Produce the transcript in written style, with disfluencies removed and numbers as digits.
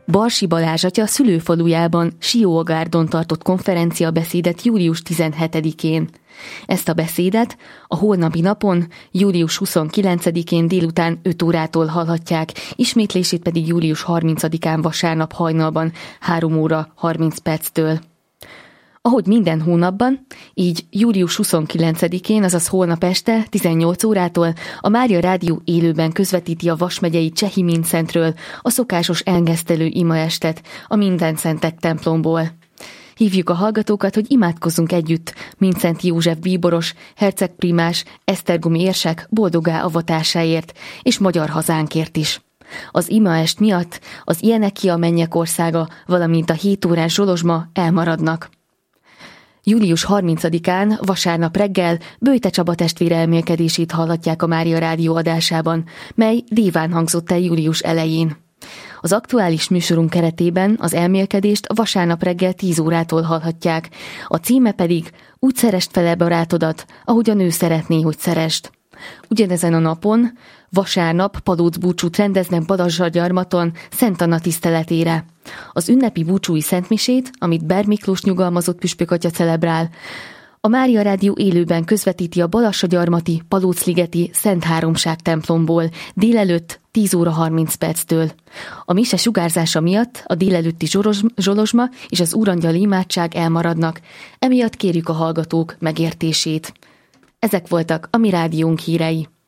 Barsi Balázs atya szülőfalujában, Sióagárdon tartott konferenciabeszédet július 17-én. Ezt a beszédet a holnapi napon, július 29-én délután 5 órától hallhatják, ismétlését pedig július 30-án vasárnap hajnalban 3 óra 30 perctől. Ahogy minden hónapban, így július 29-én, azaz holnap este 18 órától a Mária Rádió élőben közvetíti a Vas megyei Csehi Mindszentről a szokásos engesztelő imaestet a Mindenszentek templomból. Hívjuk a hallgatókat, hogy imádkozzunk együtt Mindszent József bíboros, hercegprimás, esztergomi érsek boldogá avatásáért és magyar hazánkért is. Az imaest miatt az Ilyeneki a mennyek országa, valamint a 7 órás Zsolozsma elmaradnak. Július 30-án, vasárnap reggel Böjte Csaba testvére elmélkedését hallhatják a Mária Rádió adásában, mely díván hangzott el július elején. Az aktuális műsorunk keretében az elmélkedést vasárnap reggel 10 órától hallhatják, a címe pedig Úgy szeresd fele barátodat, ahogy a nő szeretné, hogy szeresd. Ugyanezen a napon, vasárnap palócbúcsút rendeznek Balazsragyarmaton Szent Anna tiszteletére. Az ünnepi búcsúi szentmisét, amit Berg Miklós nyugalmazott püspökatya celebrál, a Mária Rádió élőben közvetíti a Balazsragyarmati Palócligeti Szent Háromság templomból délelőtt 10 óra 30 perctől. A mise sugárzása miatt a délelőtti Zsolozsma és az úrangyali imádság elmaradnak, emiatt kérjük a hallgatók megértését. Ezek voltak a mi rádiónk hírei.